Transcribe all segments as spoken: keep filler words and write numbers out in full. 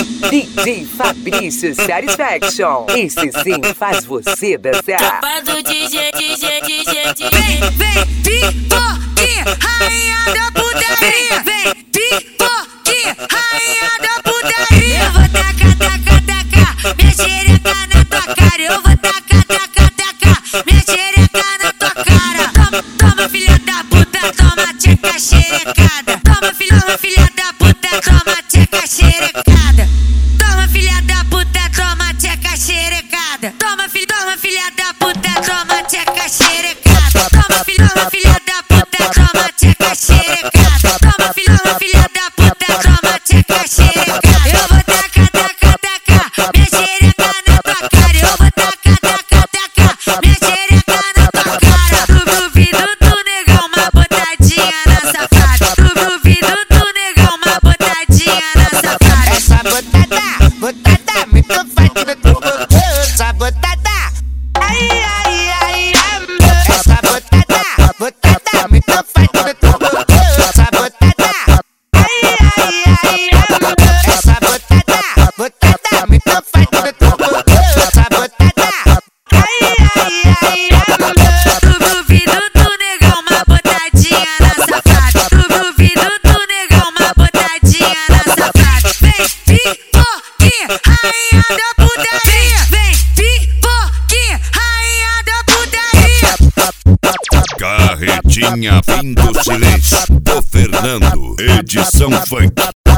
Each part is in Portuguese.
D J Fabrício Satisfaction. Esse sim faz você dançar. Tropa do D J, D J, D J, D J. Vem, vem, pipoque, rainha da putaria. Vem, pipoque, rainha da putaria. Eu vou tacar, tacar, tacar minha xereca na tua cara. Eu vou tacar, tacar, tacar minha xereca na tua cara. Toma, toma, filha da puta, toma tcheca xerecada. Toma, filha, toma, filha da puta, toma tcheca xerecada. Toma, filha da puta, toma tcheca xerecada. Toma, filha, toma, filha da puta, toma tcheca xerecada. Toma, filha, toma, filha da puta, toma tcheca xerecada. Toma, filha, toma, filha da puta, toma tcheca xerecada. Eu vou tacar, tacar, tacar minha xereca na tua cara. Eu vou tacar, tacar, tacar minha xereca na tua cara. Tu duvido tu negar uma botadinha na safada. Tu duvido tu negar uma botadinha na safada. Essa botada, botada, muito forte no teu corpo. Essa botada, ai, ai, ai, amor. Essa botada, botada, muito forte no teu corpo. Essa botada, ai, ai, ai, amor. Essa botada, botada, muito forte no teu corpo. Essa botada, ai, ai, ai, amor. Tu duvido tu negar uma botadinha na safada. Tu duvido tu negar uma botadinha na safada. Vem, pipoque, rainha da putaria. Vem, pipoque, rainha da putaria. Carretinha Fim do Silêncio do Fernando. Edição funk.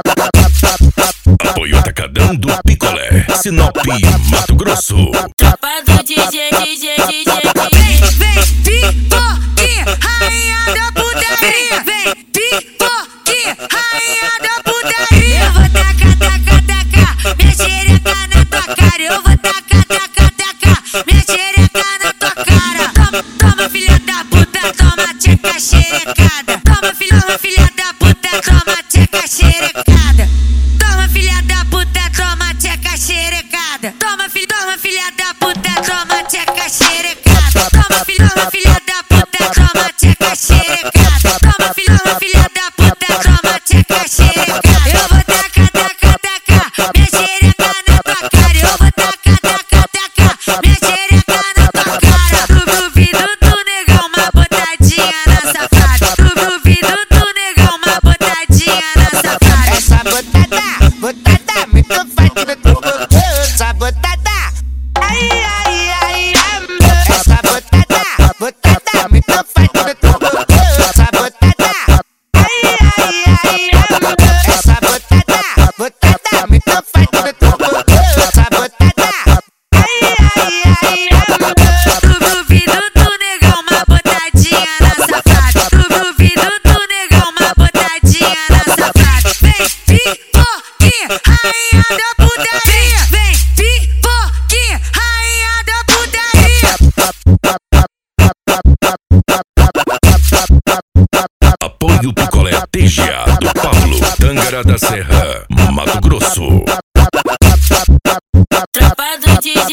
Apoio Atacadão do Picolé, Sinop, Mato Grosso. Tropa do D J, D J, D J. Vem, vem, pipoque, rainha da putaria. Vem, pipoque, rainha da putaria. Eu vou tacar, tacar, tacar minha xereca na tua cara. Eu vou tacar, tacar, tacar minha xereca na tua cara. Toma, toma, filha da puta, toma tcheca xerecada. Toma, filha, toma, filha da puta, toma tcheca xerecada. Toma, filha da puta, toma tcheca xerecada. Toma, filha, toma, filha da puta, toma tcheca xerecada. Toma, filha, toma, filha da puta, toma tcheca xerecada. Toma, filha, toma, filha da puta, toma tcheca xerecada. Eu vou tacar, tacar, tacar minha xereca na tua cara. Eu vou tacar, tacar, tacar minha xereca na tua cara. Tu duvido tu negar uma botadinha na safada. Tu duvido tu negar uma botadinha na safada. Essa botada, botada, muito forte no teu corpo. Essa botada, ai, ai, ai, amor. Essa botada, botada, muito forte no teu corpo. Essa botada, ai, ai, ai, amor. Essa botada, botada, muito forte no teu corpo. Essa botada, ai, ai, ai, amor. Tu duvido tu negar uma botadinha na safada. Tu duvido tu negar uma botadinha na safada. Vem, pipoque, rainha da putaria. Vem, pipoque, rainha da putaria. Apoio Picolé T G A do Pablo, Tângara da Serra, Mato Grosso. Tropa do D J,